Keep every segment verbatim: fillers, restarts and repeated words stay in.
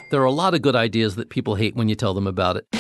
There are a lot of good ideas that people hate when you tell them about it.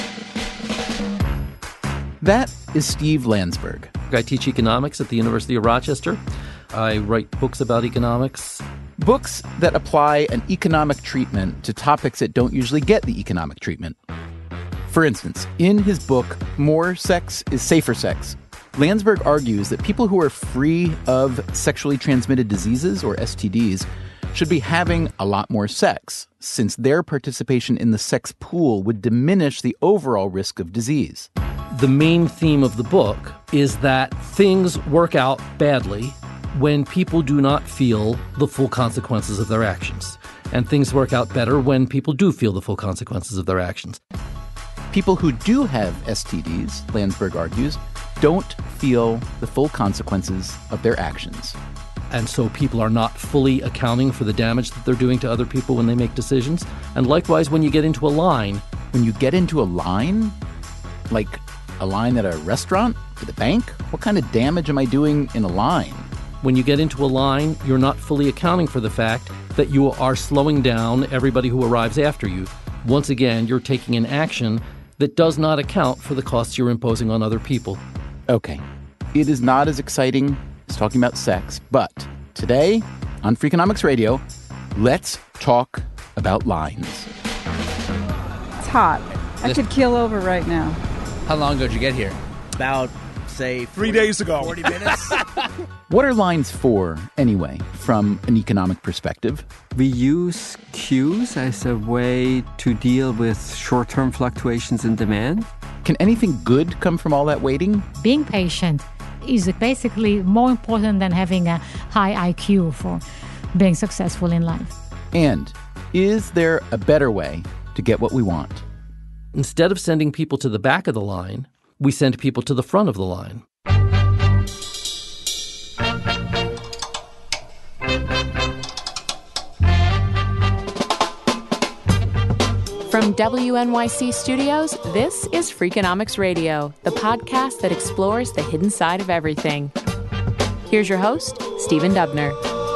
That is Steve Landsberg. I teach economics at the University of Rochester. I write books about economics. Books that apply an economic treatment to topics that don't usually get the economic treatment. For instance, in his book, More Sex is Safer Sex, Landsberg argues that people who are free of sexually transmitted diseases, or S T Ds, should be having a lot more sex, since their participation in the sex pool would diminish the overall risk of disease. The main theme of the book is that things work out badly when people do not feel the full consequences of their actions. And things work out better when people do feel the full consequences of their actions. People who do have S T Ds, Landsberg argues, don't feel the full consequences of their actions. And so people are not fully accounting for the damage that they're doing to other people when they make decisions. And likewise, when you get into a line. When you get into a line? Like a line at a restaurant? At the bank? What kind of damage am I doing in a line? When you get into a line, you're not fully accounting for the fact that you are slowing down everybody who arrives after you. Once again, you're taking an action that does not account for the costs you're imposing on other people. Okay. It is not as exciting as talking about sex, but today on Freakonomics Radio, let's talk about lines. It's hot. I could keel over right now. How long ago did you get here? About, say, three days ago. forty minutes. What are lines for, anyway, from an economic perspective? We use queues as a way to deal with short-term fluctuations in demand. Can anything good come from all that waiting? Being patient is basically more important than having a high I Q for being successful in life. And is there a better way to get what we want? Instead of sending people to the back of the line, we send people to the front of the line. From W N Y C Studios, this is Freakonomics Radio, the podcast that explores the hidden side of everything. Here's your host, Stephen Dubner.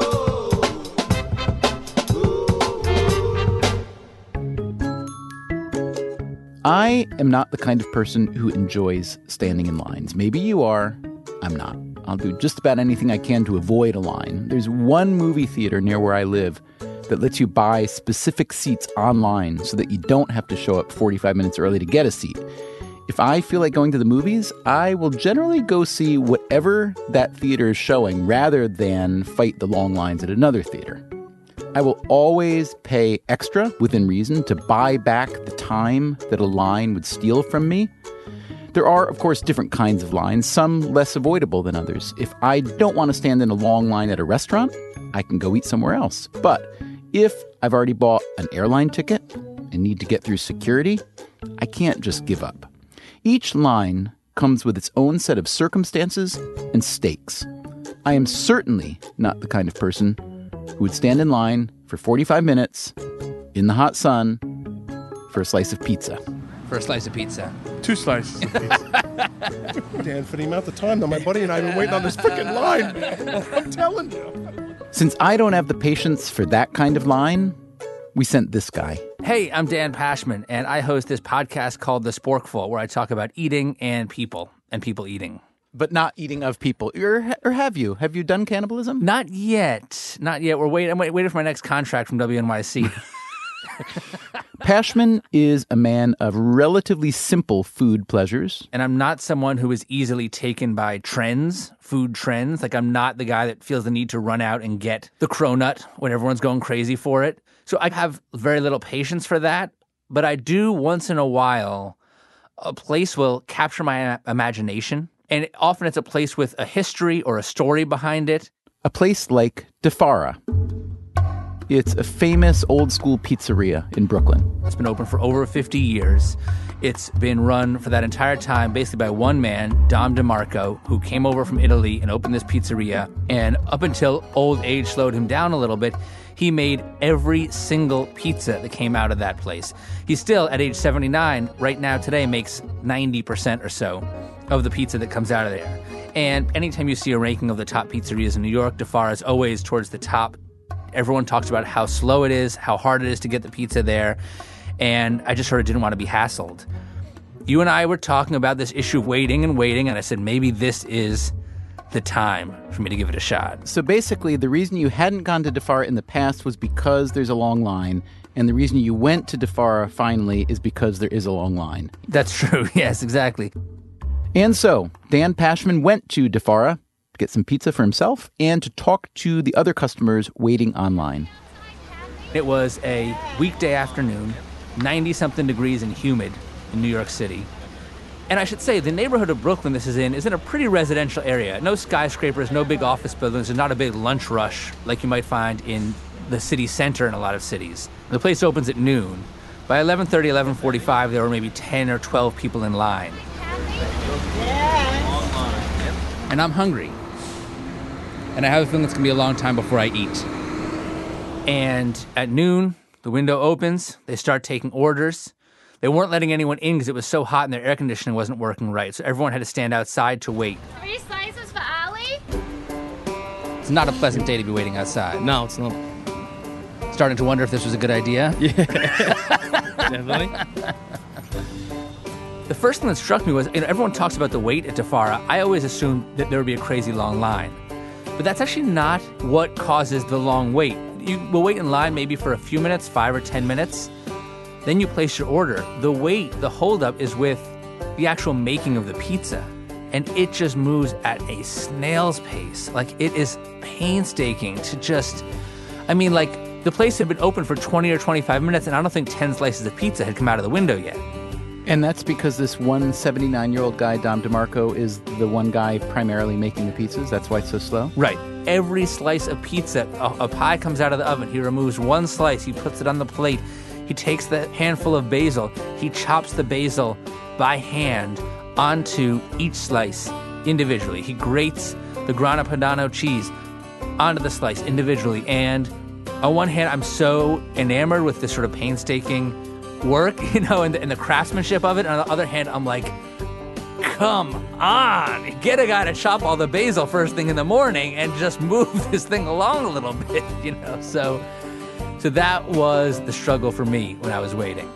I am not the kind of person who enjoys standing in lines. Maybe you are. I'm not. I'll do just about anything I can to avoid a line. There's one movie theater near where I live that lets you buy specific seats online so that you don't have to show up forty-five minutes early to get a seat. If I feel like going to the movies, I will generally go see whatever that theater is showing rather than fight the long lines at another theater. I will always pay extra, within reason, to buy back the time that a line would steal from me. There are, of course, different kinds of lines, some less avoidable than others. If I don't want to stand in a long line at a restaurant, I can go eat somewhere else. But if I've already bought an airline ticket and need to get through security, I can't just give up. Each line comes with its own set of circumstances and stakes. I am certainly not the kind of person who would stand in line for forty-five minutes in the hot sun for a slice of pizza. For a slice of pizza. Two slices of pizza. Dan, for the amount of time that my buddy and I have been waiting on this freaking line, man. I'm telling you. Since I don't have the patience for that kind of line, we sent this guy. Hey, I'm Dan Pashman, and I host this podcast called The Sporkful, where I talk about eating and people, and people eating. But not eating of people. Or, or have you? Have you done cannibalism? Not yet. Not yet. We're waiting. I'm waiting for my next contract from W N Y C. Pashman is a man of relatively simple food pleasures. And I'm not someone who is easily taken by trends, food trends. Like, I'm not the guy that feels the need to run out and get the cronut when everyone's going crazy for it. So I have very little patience for that. But I do, once in a while, a place will capture my imagination. And often it's a place with a history or a story behind it. A place like DeFara. It's a famous old-school pizzeria in Brooklyn. It's been open for over fifty years. It's been run for that entire time basically by one man, Dom DeMarco, who came over from Italy and opened this pizzeria. And up until old age slowed him down a little bit, he made every single pizza that came out of that place. He still, at age seventy-nine, right now today, makes ninety percent or so of the pizza that comes out of there. And anytime you see a ranking of the top pizzerias in New York, DeFara is always towards the top. Everyone talks about how slow it is, how hard it is to get the pizza there. And I just sort of didn't want to be hassled. You and I were talking about this issue of waiting and waiting, and I said, maybe this is the time for me to give it a shot. So basically, the reason you hadn't gone to DeFara in the past was because there's a long line, and the reason you went to DeFara finally is because there is a long line. That's true. Yes, exactly. And so, Dan Pashman went to DeFara to get some pizza for himself and to talk to the other customers waiting online. It was a weekday afternoon, ninety-something degrees and humid in New York City. And I should say, the neighborhood of Brooklyn this is in is in a pretty residential area. No skyscrapers, no big office buildings. There's not a big lunch rush like you might find in the city center in a lot of cities. The place opens at noon. By eleven thirty, eleven forty-five, there were maybe ten or twelve people in line. And I'm hungry. And I have a feeling it's going to be a long time before I eat. And at noon, the window opens. They start taking orders. They weren't letting anyone in because it was so hot and their air conditioning wasn't working right. So everyone had to stand outside to wait. Three slices for Ollie? It's not a pleasant day to be waiting outside. No, it's not. Starting to wonder if this was a good idea. Yeah, definitely. The first thing that struck me was, you know, everyone talks about the wait at DeFara. I always assumed that there would be a crazy long line. But that's actually not what causes the long wait. You will wait in line maybe for a few minutes, five or ten minutes. Then you place your order. The wait, the holdup is with the actual making of the pizza. And it just moves at a snail's pace. Like, it is painstaking to just, I mean, like, the place had been open for twenty or twenty-five minutes, and I don't think ten slices of pizza had come out of the window yet. And that's because this one seventy-nine-year-old guy, Dom DeMarco, is the one guy primarily making the pizzas. That's why it's so slow? Right. Every slice of pizza, a, a pie comes out of the oven. He removes one slice. He puts it on the plate. He takes the handful of basil. He chops the basil by hand onto each slice individually. He grates the Grana Padano cheese onto the slice individually. And on one hand, I'm so enamored with this sort of painstaking work, you know, and the, and the craftsmanship of it. And on the other hand, I'm like, come on, get a guy to chop all the basil first thing in the morning and just move this thing along a little bit, you know. So, so that was the struggle for me when I was waiting.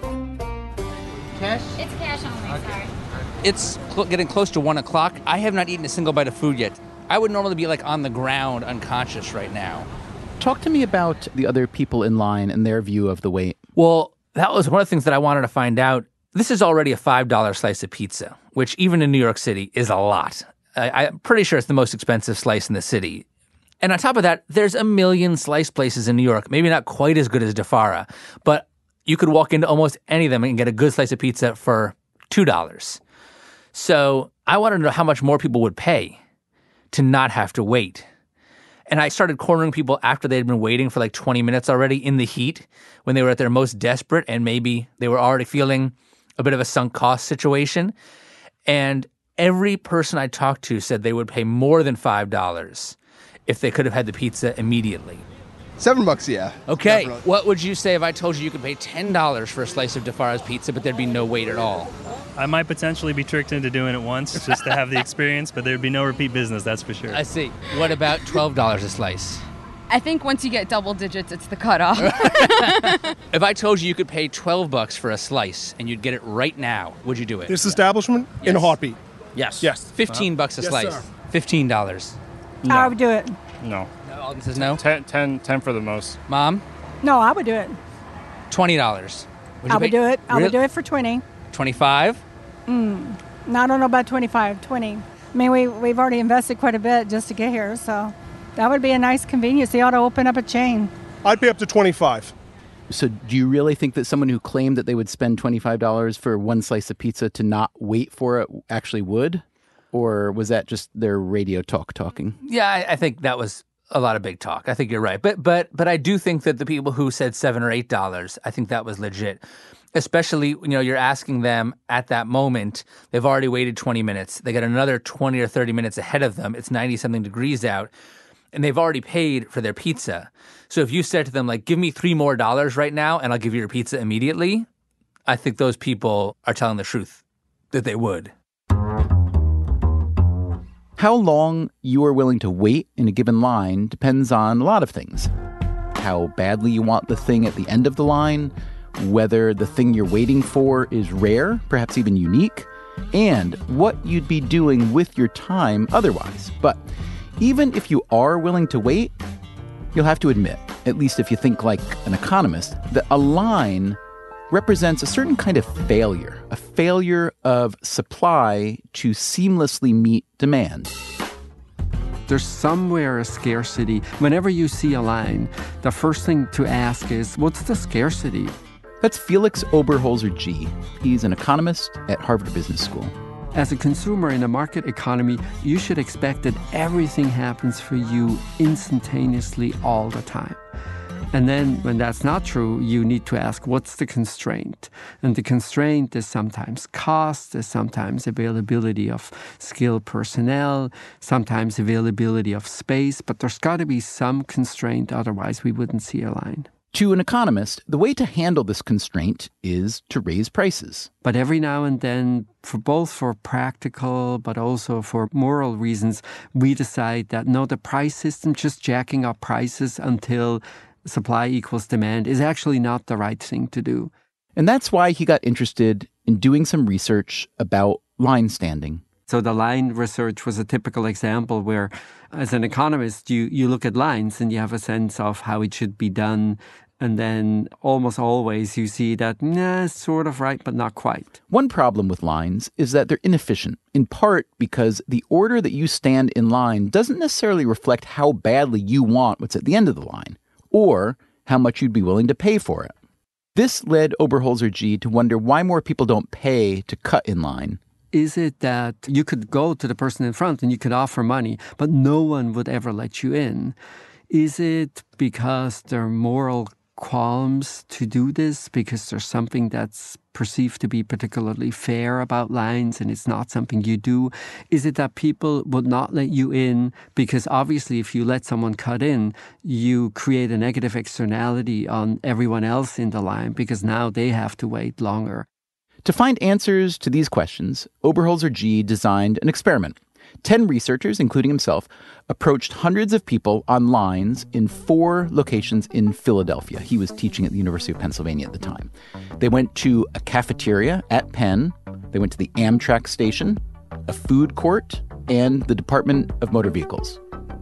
Cash? It's cash only, okay. Sorry. It's cl- getting close to one o'clock. I have not eaten a single bite of food yet. I would normally be like on the ground, unconscious right now. Talk to me about the other people in line and their view of the wait. Well, that was one of the things that I wanted to find out. This is already a five dollar slice of pizza, which even in New York City is a lot. I, I'm pretty sure it's the most expensive slice in the city. And on top of that, there's a million slice places in New York, maybe not quite as good as DeFara, but you could walk into almost any of them and get a good slice of pizza for two dollars. So I wanted to know how much more people would pay to not have to wait. And I started cornering people after they'd been waiting for like twenty minutes already in the heat when they were at their most desperate and maybe they were already feeling a bit of a sunk cost situation. And every person I talked to said they would pay more than five dollars if they could have had the pizza immediately. Seven bucks, yeah. Okay, Definitely. What would you say if I told you you could pay ten dollars for a slice of DeFara's pizza, but there'd be no wait at all? I might potentially be tricked into doing it once just to have the experience, but there'd be no repeat business, that's for sure. I see. What about twelve dollars a slice? I think once you get double digits, it's the cutoff. If I told you you could pay twelve bucks for a slice and you'd get it right now, would you do it? This establishment? Yes. In a heartbeat. Yes. Yes. fifteen bucks a yes, slice. Sir. fifteen dollars. No. I would do it. No. No, Alden says no? ten, ten, ten for the most. Mom? No, I would do it. twenty dollars. Would I would do it. I really? would do it for twenty. twenty-five? Mm. No, I don't know about twenty-five, twenty. I mean, we, we've already invested quite a bit just to get here, so that would be a nice convenience. They ought to open up a chain. I'd pay up to twenty-five. So do you really think that someone who claimed that they would spend twenty-five dollars for one slice of pizza to not wait for it actually would? Or was that just their radio talk talking? Yeah, I, I think that was a lot of big talk. I think you're right. But but but I do think that the people who said seven or eight dollars, I think that was legit. Especially, you know, you're asking them at that moment, they've already waited twenty minutes. They got another twenty or thirty minutes ahead of them. It's ninety-something degrees out. And they've already paid for their pizza. So if you said to them, like, give me three more dollars right now and I'll give you your pizza immediately, I think those people are telling the truth that they would. How long you are willing to wait in a given line depends on a lot of things. how badly you want the thing at the end of the line, whether the thing you're waiting for is rare, perhaps even unique, and what you'd be doing with your time otherwise. But even if you are willing to wait, you'll have to admit, at least if you think like an economist, that a line represents a certain kind of failure, a failure of supply to seamlessly meet demand. There's somewhere a scarcity. Whenever you see a line, the first thing to ask is, what's the scarcity? That's Felix Oberholzer-Gee. He's an economist at Harvard Business School. As a consumer in a market economy, you should expect that everything happens for you instantaneously all the time. And then when that's not true, you need to ask, what's the constraint? And the constraint is sometimes cost, is sometimes availability of skilled personnel, sometimes availability of space, but there's got to be some constraint, otherwise we wouldn't see a line. To an economist, the way to handle this constraint is to raise prices. But every now and then, for both for practical but also for moral reasons, we decide that no, the price system, just jacking up prices until supply equals demand, is actually not the right thing to do. And that's why he got interested in doing some research about line standing. So the line research was a typical example where, as an economist, you, you look at lines and you have a sense of how it should be done. And then almost always you see that, nah, sort of right, but not quite. One problem with lines is that they're inefficient, in part because the order that you stand in line doesn't necessarily reflect how badly you want what's at the end of the line, or how much you'd be willing to pay for it. This led Oberholzer-Gee to wonder why more people don't pay to cut in line. Is it that you could go to the person in front and you could offer money, but no one would ever let you in? Is it because there are moral qualms to do this, because there's something that's perceived to be particularly fair about lines and it's not something you do? Is it that people would not let you in because obviously if you let someone cut in, you create a negative externality on everyone else in the line because now they have to wait longer? To find answers to these questions, Oberholzer-Gee designed an experiment. Ten researchers, including himself, approached hundreds of people on lines in four locations in Philadelphia. He was teaching at the University of Pennsylvania at the time. They went to a cafeteria at Penn. They went to the Amtrak station, a food court, and the Department of Motor Vehicles.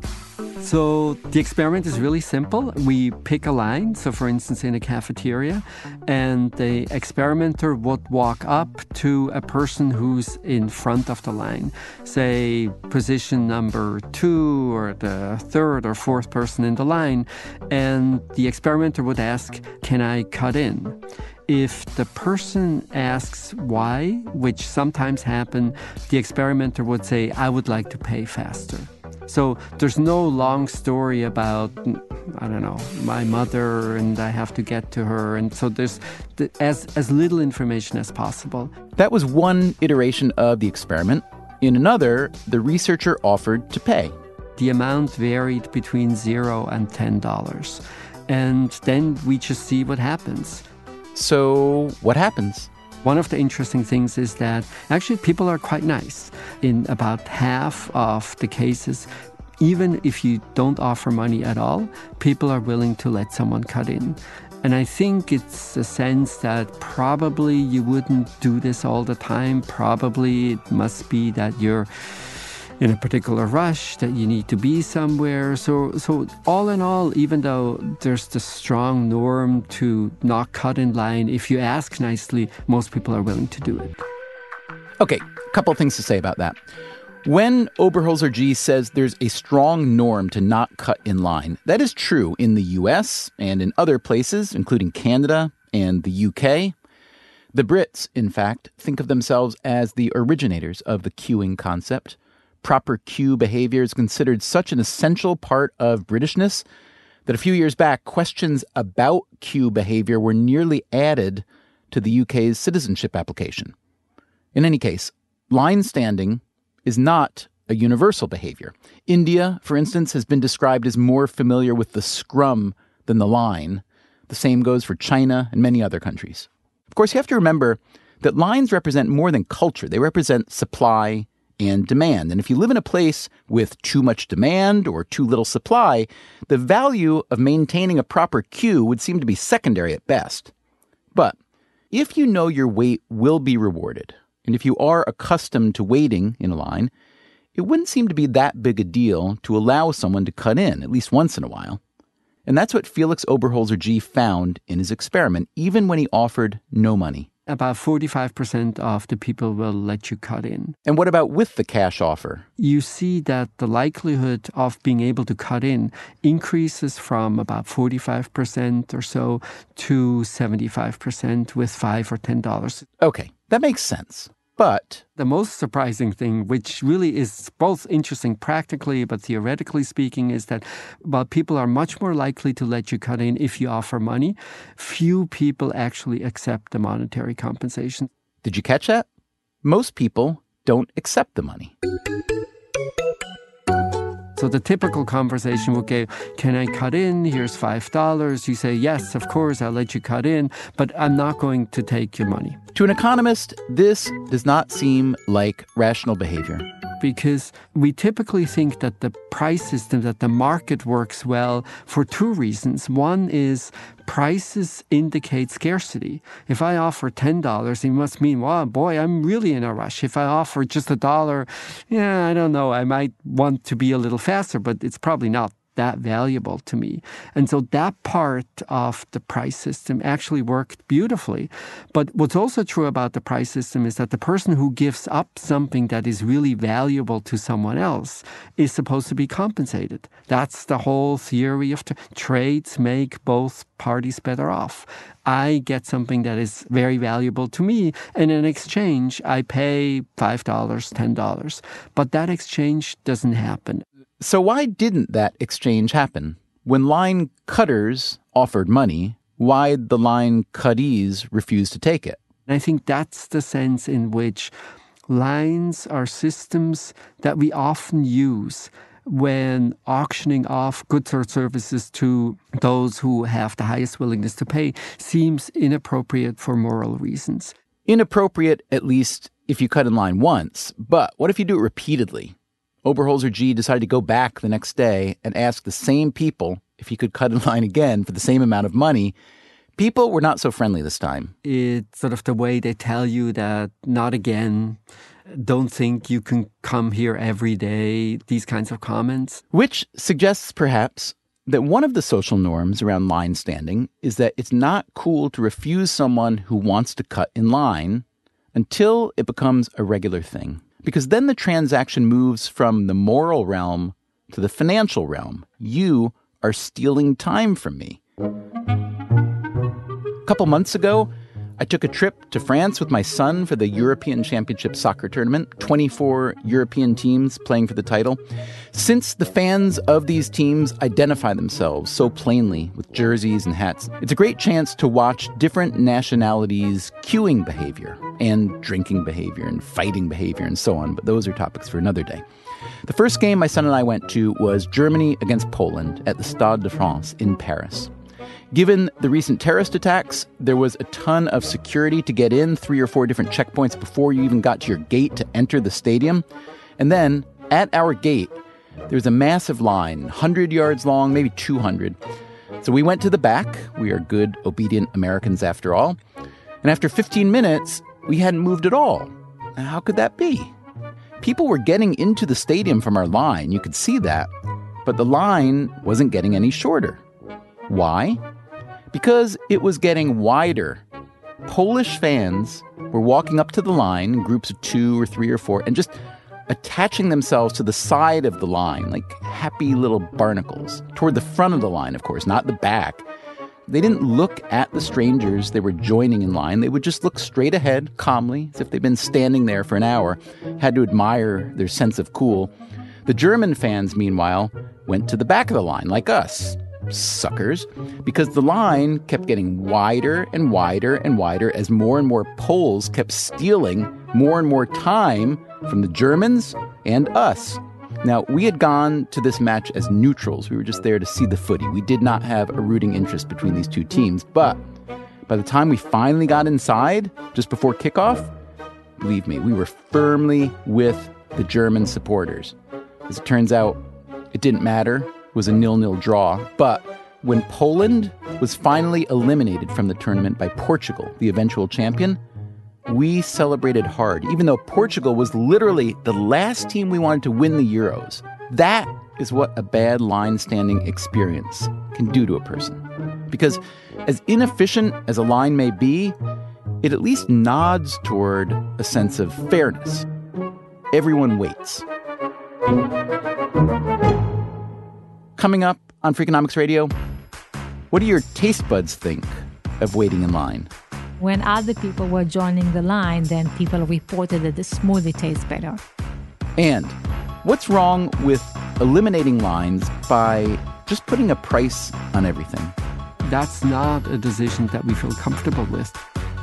So the experiment is really simple. We pick a line, so for instance in a cafeteria, and the experimenter would walk up to a person who's in front of the line, say position number two or the third or fourth person in the line, and the experimenter would ask, can I cut in? If the person asks why, which sometimes happen, the experimenter would say, I would like to pay faster. So there's no long story about, I don't know, my mother and I have to get to her. And so there's as, as little information as possible. That was one iteration of the experiment. In another, the researcher offered to pay. The amount varied between zero and ten dollars. And then we just see what happens. So what happens? One of the interesting things is that actually people are quite nice. In about half of the cases, even if you don't offer money at all, people are willing to let someone cut in. And I think it's a sense that probably you wouldn't do this all the time. Probably it must be that you're in a particular rush, that you need to be somewhere. So so all in all, even though there's the strong norm to not cut in line, if you ask nicely, most people are willing to do it. Okay, a couple of things to say about that. When Oberholzer-Gee says there's a strong norm to not cut in line, that is true in the U S and in other places, including Canada and the U K. The Brits, in fact, think of themselves as the originators of the queuing concept. Proper queue behavior is considered such an essential part of Britishness that a few years back, questions about queue behavior were nearly added to the U K's citizenship application. In any case, line standing is not a universal behavior. India, for instance, has been described as more familiar with the scrum than the line. The same goes for China and many other countries. Of course, you have to remember that lines represent more than culture. They represent supply and demand. And if you live in a place with too much demand or too little supply, the value of maintaining a proper queue would seem to be secondary at best. But if you know your wait will be rewarded, and if you are accustomed to waiting in a line, it wouldn't seem to be that big a deal to allow someone to cut in, at least once in a while. And that's what Felix Oberholzer-G found in his experiment, even when he offered no money. About forty-five percent of the people will let you cut in. And what about with the cash offer? You see that the likelihood of being able to cut in increases from about forty-five percent or so to seventy-five percent with five or ten dollars. Okay, that makes sense. But the most surprising thing, which really is both interesting practically but theoretically speaking, is that while people are much more likely to let you cut in if you offer money, few people actually accept the monetary compensation. Did you catch that? Most people don't accept the money. So the typical conversation would go, can I cut in? Here's five dollars. You say, yes, of course, I'll let you cut in, but I'm not going to take your money. To an economist, this does not seem like rational behavior. Because we typically think that the price system, that the market works well for two reasons. One is prices indicate scarcity. If I offer ten dollars, it must mean, wow, boy, I'm really in a rush. If I offer just a dollar, yeah, I don't know, I might want to be a little faster, but it's probably not that valuable to me. And so that part of the price system actually worked beautifully. But what's also true about the price system is that the person who gives up something that is really valuable to someone else is supposed to be compensated. That's the whole theory of tra- trades make both parties better off. I get something that is very valuable to me, and in exchange, I pay five dollars, ten dollars. But that exchange doesn't happen. So why didn't that exchange happen? When line cutters offered money, why'd the line cuttees refuse to take it? I think that's the sense in which lines are systems that we often use when auctioning off goods or services to those who have the highest willingness to pay seems inappropriate for moral reasons. Inappropriate, at least, if you cut in line once. But what if you do it repeatedly? Oberholzer-G decided to go back the next day and ask the same people if he could cut in line again for the same amount of money. People were not so friendly this time. It's sort of the way they tell you that not again, don't think you can come here every day, these kinds of comments. Which suggests perhaps that one of the social norms around line standing is that it's not cool to refuse someone who wants to cut in line until it becomes a regular thing. Because then the transaction moves from the moral realm to the financial realm. You are stealing time from me. A couple months ago, I took a trip to France with my son for the European Championship soccer tournament, twenty-four European teams playing for the title. Since the fans of these teams identify themselves so plainly with jerseys and hats, it's a great chance to watch different nationalities' queuing behavior and drinking behavior and fighting behavior and so on, but those are topics for another day. The first game my son and I went to was Germany against Poland at the Stade de France in Paris. Given the recent terrorist attacks, there was a ton of security to get in, three or four different checkpoints before you even got to your gate to enter the stadium. And then, at our gate, there was a massive line, one hundred yards long, maybe two hundred. So we went to the back. We are good, obedient Americans after all. And after fifteen minutes, we hadn't moved at all. Now, how could that be? People were getting into the stadium from our line. You could see that. But the line wasn't getting any shorter. Why? Because it was getting wider. Polish fans were walking up to the line in groups of two or three or four and just attaching themselves to the side of the line like happy little barnacles, toward the front of the line, of course, not the back. They didn't look at the strangers they were joining in line. They would just look straight ahead, calmly, as if they'd been standing there for an hour, had to admire their sense of cool. The German fans, meanwhile, went to the back of the line, like us. Suckers, because the line kept getting wider and wider and wider as more and more Poles kept stealing more and more time from the Germans and us. Now, we had gone to this match as neutrals. We were just there to see the footy. We did not have a rooting interest between these two teams. But by the time we finally got inside, just before kickoff, believe me, we were firmly with the German supporters. As it turns out, it didn't matter. It was a nil-nil draw. But when Poland was finally eliminated from the tournament by Portugal, the eventual champion, we celebrated hard, even though Portugal was literally the last team we wanted to win the Euros. That is what a bad line standing experience can do to a person. Because as inefficient as a line may be, it at least nods toward a sense of fairness. Everyone waits. Coming up on Freakonomics Radio, what do your taste buds think of waiting in line? When other people were joining the line, then people reported that the smoothie tastes better. And what's wrong with eliminating lines by just putting a price on everything? That's not a decision that we feel comfortable with.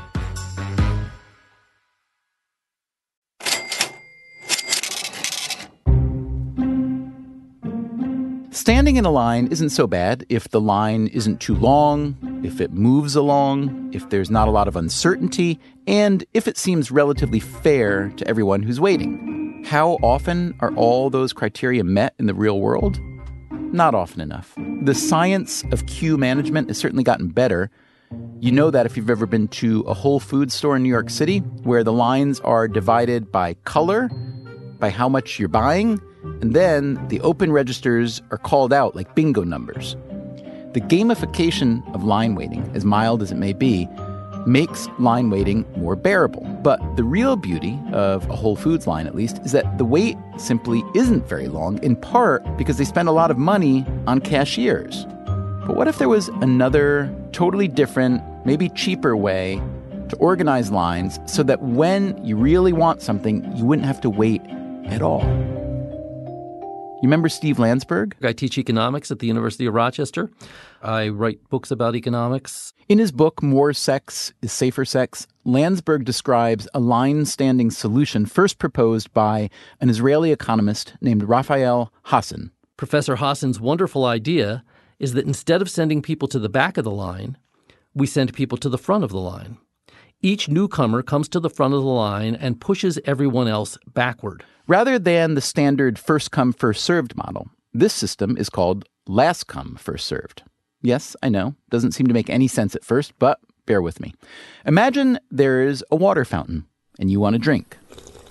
Standing in a line isn't so bad if the line isn't too long, if it moves along, if there's not a lot of uncertainty, and if it seems relatively fair to everyone who's waiting. How often are all those criteria met in the real world? Not often enough. The science of queue management has certainly gotten better. You know that if you've ever been to a Whole Foods store in New York City, where the lines are divided by color, by how much you're buying, and then the open registers are called out like bingo numbers. The gamification of line waiting, as mild as it may be, makes line waiting more bearable. But the real beauty of a Whole Foods line, at least, is that the wait simply isn't very long, in part because they spend a lot of money on cashiers. But what if there was another, totally different, maybe cheaper way to organize lines so that when you really want something, you wouldn't have to wait at all? You remember Steve Landsberg? I teach economics at the University of Rochester. I write books about economics. In his book, More Sex is Safer Sex, Landsberg describes a line-standing solution first proposed by an Israeli economist named Raphael Hassan. Professor Hassan's wonderful idea is that instead of sending people to the back of the line, we send people to the front of the line. Each newcomer comes to the front of the line and pushes everyone else backward. Rather than the standard first-come, first-served model, this system is called last-come, first-served. Yes, I know, doesn't seem to make any sense at first, but bear with me. Imagine there is a water fountain, and you want a drink.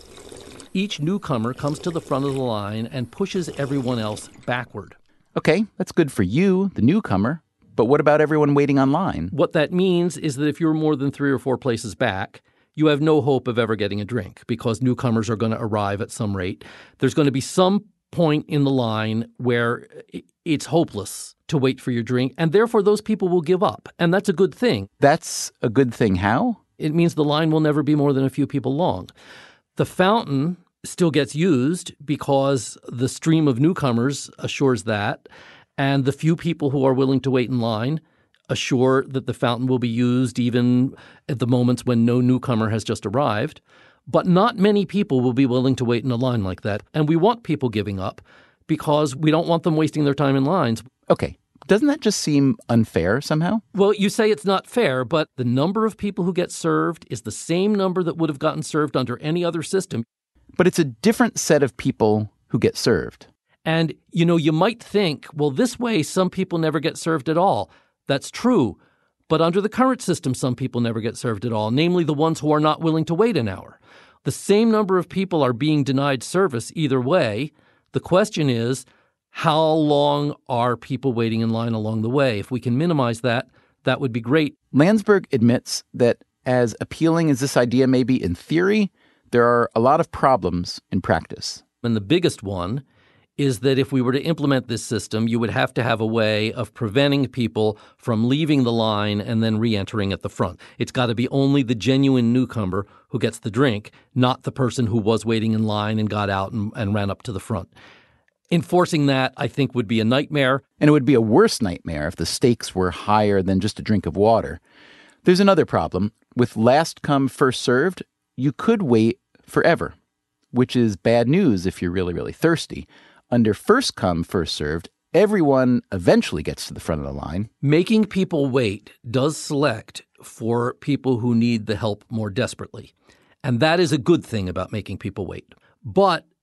Each newcomer comes to the front of the line and pushes everyone else backward. Okay, that's good for you, the newcomer. But what about everyone waiting online? What that means is that if you're more than three or four places back, you have no hope of ever getting a drink because newcomers are going to arrive at some rate. There's going to be some point in the line where it's hopeless to wait for your drink, and therefore those people will give up. And that's a good thing. That's a good thing. How? It means the line will never be more than a few people long. The fountain still gets used because the stream of newcomers assures that, and the few people who are willing to wait in line assure that the fountain will be used even at the moments when no newcomer has just arrived. But not many people will be willing to wait in a line like that. And we want people giving up because we don't want them wasting their time in lines. Okay. Doesn't that just seem unfair somehow? Well, you say it's not fair, but the number of people who get served is the same number that would have gotten served under any other system. But it's a different set of people who get served. And, you know, you might think, well, this way some people never get served at all. That's true. But under the current system, some people never get served at all, namely the ones who are not willing to wait an hour. The same number of people are being denied service either way. The question is, how long are people waiting in line along the way? If we can minimize that, that would be great. Landsberg admits that as appealing as this idea may be in theory, there are a lot of problems in practice. And the biggest one is that if we were to implement this system, you would have to have a way of preventing people from leaving the line and then re-entering at the front. It's got to be only the genuine newcomer who gets the drink, not the person who was waiting in line and got out and, and ran up to the front. Enforcing that, I think, would be a nightmare. And it would be a worse nightmare if the stakes were higher than just a drink of water. There's another problem. With last come, first served, you could wait forever, which is bad news if you're really, really thirsty. Under first come, first served, everyone eventually gets to the front of the line. Making people wait does select for people who need the help more desperately. And that is a good thing about making people wait. But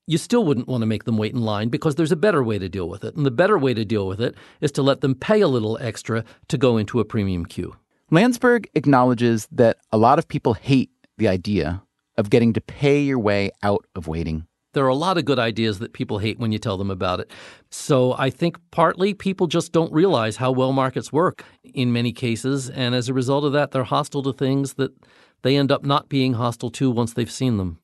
you still wouldn't want to make them wait in line because there's a better way to deal with it. And the better way to deal with it is to let them pay a little extra to go into a premium queue. Landsberg acknowledges that a lot of people hate the idea of getting to pay your way out of waiting. There are a lot of good ideas that people hate when you tell them about it. So I think partly people just don't realize how well markets work in many cases. And as a result of that, they're hostile to things that they end up not being hostile to once they've seen them.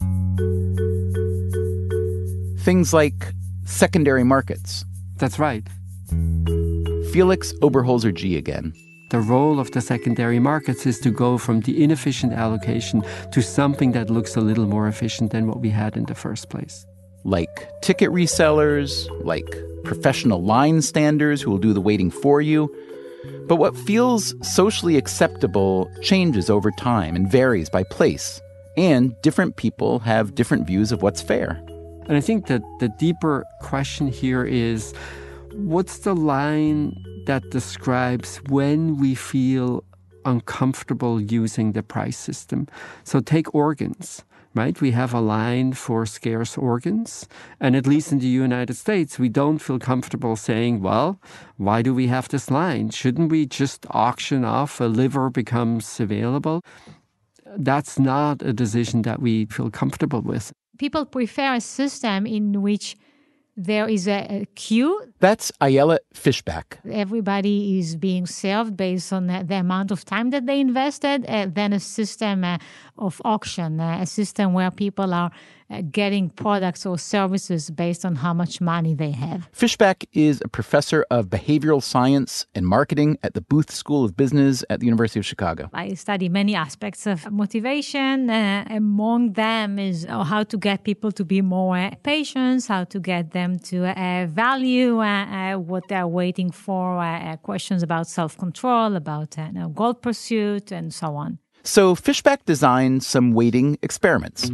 Things like secondary markets. That's right. Felix Oberholzer-G again. The role of the secondary markets is to go from the inefficient allocation to something that looks a little more efficient than what we had in the first place. Like ticket resellers, like professional line standers who will do the waiting for you. But what feels socially acceptable changes over time and varies by place. And different people have different views of what's fair. And I think that the deeper question here is, what's the line that describes when we feel uncomfortable using the price system? So take organs, right? We have a line for scarce organs. And at least in the United States, we don't feel comfortable saying, well, why do we have this line? Shouldn't we just auction off a liver becomes available? That's not a decision that we feel comfortable with. People prefer a system in which there is a, a queue. That's Ayala Fishback. Everybody is being served based on the, the amount of time that they invested, uh, then a system uh, of auction, uh, a system where people are uh, getting products or services based on how much money they have. Fishback is a professor of behavioral science and marketing at the Booth School of Business at the University of Chicago. I study many aspects of motivation. Uh, among them is uh, how to get people to be more uh, patient, how to get them to uh, value uh, uh, what they're waiting for, uh, uh, questions about self-control, about uh, you know, goal pursuit, and so on. So Fishback designed some waiting experiments.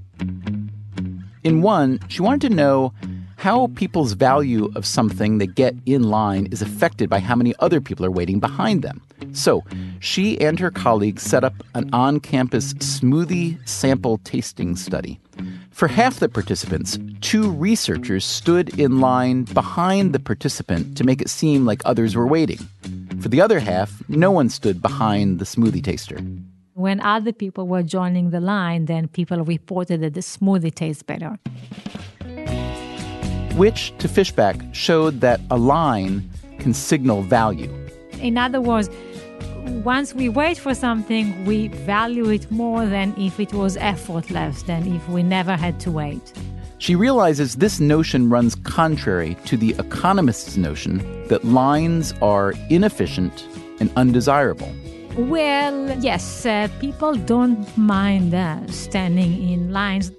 In one, she wanted to know how people's value of something they get in line is affected by how many other people are waiting behind them. So she and her colleagues set up an on-campus smoothie sample tasting study. For half the participants, two researchers stood in line behind the participant to make it seem like others were waiting. For the other half, no one stood behind the smoothie taster. When other people were joining the line, then people reported that the smoothie tastes better. Which, to Fishback, showed that a line can signal value. In other words, once we wait for something, we value it more than if it was effortless, than if we never had to wait. She realizes this notion runs contrary to the economist's notion that lines are inefficient and undesirable. Well, yes, uh, people don't mind uh, standing in lines.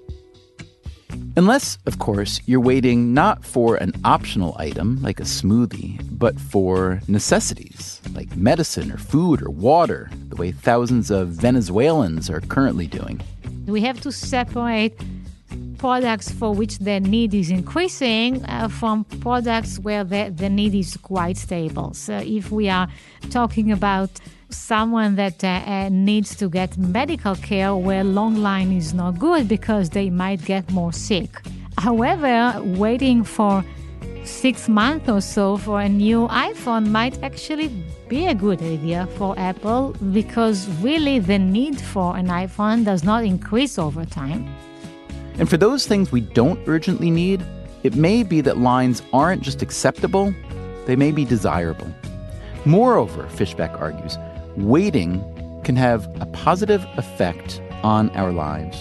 Unless, of course, you're waiting not for an optional item like a smoothie, but for necessities like medicine or food or water, the way thousands of Venezuelans are currently doing. We have to separate products for which the need is increasing uh, from products where the, the need is quite stable. So if we are talking about someone that uh, uh, needs to get medical care where long line is not good because they might get more sick. However, waiting for six months or so for a new iPhone might actually be a good idea for Apple because really the need for an iPhone does not increase over time. And for those things we don't urgently need, it may be that lines aren't just acceptable, they may be desirable. Moreover, Fishback argues, waiting can have a positive effect on our lives.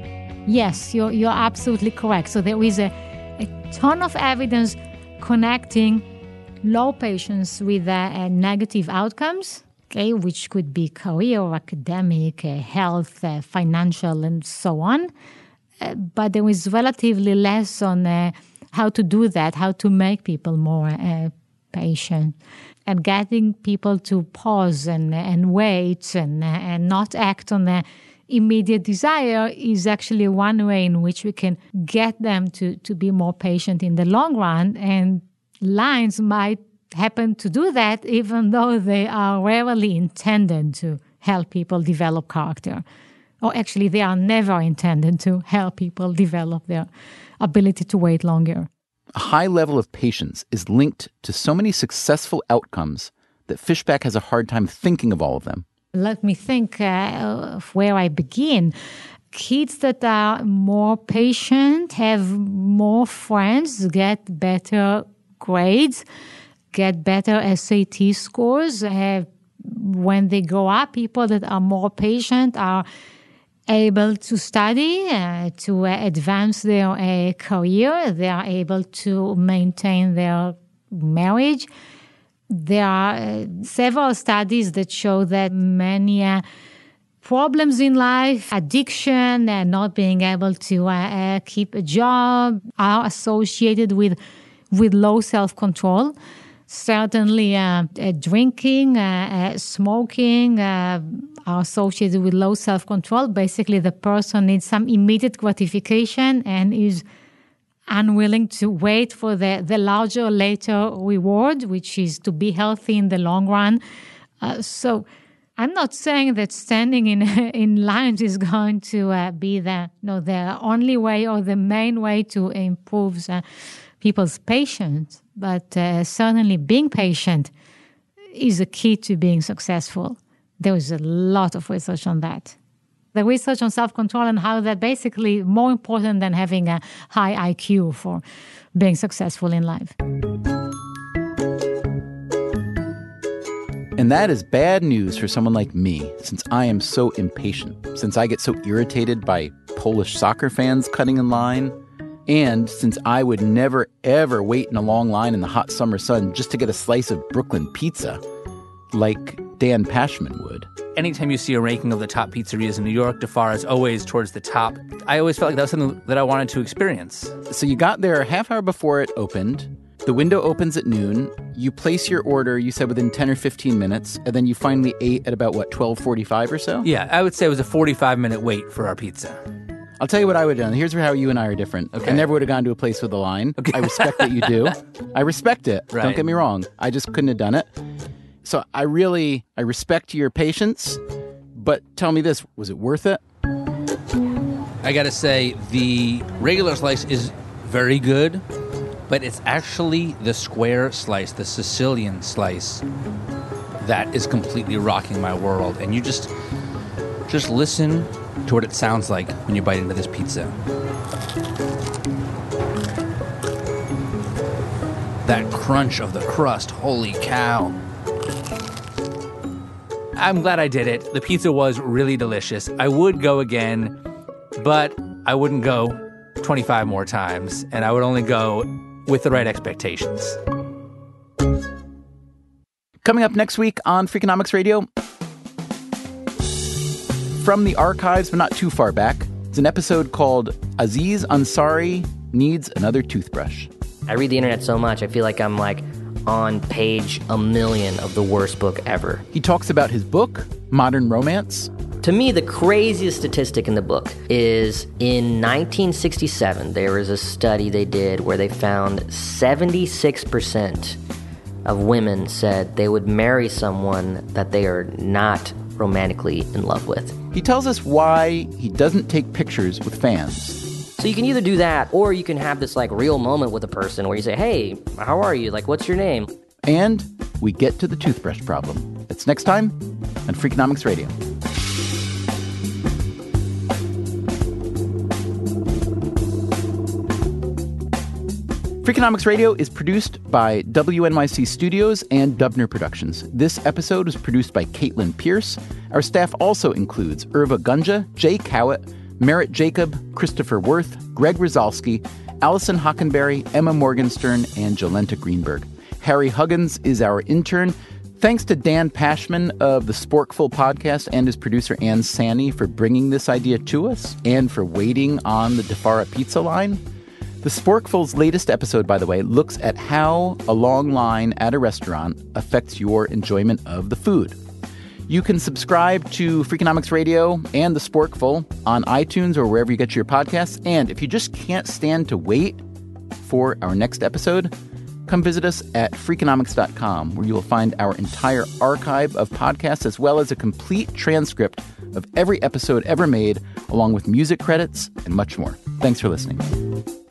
Yes, you're, you're absolutely correct. So there is a, a ton of evidence connecting low patience with uh, uh, negative outcomes, okay, which could be career or academic, uh, health, uh, financial, and so on. Uh, but there is relatively less on uh, how to do that, how to make people more uh, patient. And getting people to pause and and wait and and not act on the immediate desire is actually one way in which we can get them to, to be more patient in the long run. And lines might happen to do that, even though they are rarely intended to help people develop character. or actually they are never intended to help people develop their ability to wait longer. A high level of patience is linked to so many successful outcomes that Fishback has a hard time thinking of all of them. Let me think uh, of where I begin. Kids that are more patient have more friends, get better grades, get better S A T scores. Have, when they grow up, people that are more patient are able to study, uh, to uh, advance their uh, career. They are able to maintain their marriage. There are uh, several studies that show that many uh, problems in life, addiction, and not being able to uh, uh, keep a job are associated with, with low self-control. Certainly, uh, uh, drinking, uh, uh, smoking uh, are associated with low self-control. Basically, the person needs some immediate gratification and is unwilling to wait for the, the larger later reward, which is to be healthy in the long run. Uh, so I'm not saying that standing in in lines is going to uh, be the, no, the only way or the main way to improve uh, people's patience, but uh, certainly being patient is a key to being successful. There is a lot of research on that. The research on self-control and how that basically more important than having a high I Q for being successful in life. And that is bad news for someone like me, since I am so impatient, since I get so irritated by Polish soccer fans cutting in line, and since I would never, ever wait in a long line in the hot summer sun just to get a slice of Brooklyn pizza, like Dan Pashman would. Anytime you see a ranking of the top pizzerias in New York, Dafara is always towards the top. I always felt like that was something that I wanted to experience. So you got there a half hour before it opened. The window opens at noon. You place your order, you said within ten or fifteen minutes, and then you finally ate at about, what, twelve forty-five or so? Yeah, I would say it was a forty-five minute wait for our pizza. I'll tell you what I would have done. Here's how you and I are different. Okay. I never would have gone to a place with a line. Okay. I respect that you do. I respect it. Right. Don't get me wrong. I just couldn't have done it. So I really, I respect your patience, but tell me this, was it worth it? I gotta say, the regular slice is very good, but it's actually the square slice, the Sicilian slice, that is completely rocking my world. And you just, just listen to what it sounds like when you bite into this pizza. That crunch of the crust, holy cow. I'm glad I did it. The pizza was really delicious. I would go again, but I wouldn't go twenty-five more times, and I would only go with the right expectations. Coming up next week on Freakonomics Radio, from the archives, but not too far back, it's an episode called Aziz Ansari Needs Another Toothbrush. I read the internet so much, I feel like I'm like on page a million of the worst book ever. He talks about his book, Modern Romance. To me, the craziest statistic in the book is in nineteen sixty-seven, there was a study they did where they found seventy-six percent of women said they would marry someone that they are not romantically in love with. He tells us why he doesn't take pictures with fans. So you can either do that, or you can have this like real moment with a person where you say, hey, how are you? Like, what's your name? And we get to the toothbrush problem. That's next time on Freakonomics Radio. Freakonomics Radio is produced by W N Y C Studios and Dubner Productions. This episode was produced by Caitlin Pierce. Our staff also includes Irva Gunja, Jay Cowett, Merritt Jacob, Christopher Worth, Greg Rosalski, Allison Hockenberry, Emma Morgenstern, and Jolenta Greenberg. Harry Huggins is our intern. Thanks to Dan Pashman of the Sporkful podcast and his producer Ann Sani for bringing this idea to us and for waiting on the Dafara pizza line. The Sporkful's latest episode, by the way, looks at how a long line at a restaurant affects your enjoyment of the food. You can subscribe to Freakonomics Radio and The Sporkful on iTunes or wherever you get your podcasts. And if you just can't stand to wait for our next episode, come visit us at Freakonomics dot com, where you will find our entire archive of podcasts as well as a complete transcript of every episode ever made, along with music credits and much more. Thanks for listening.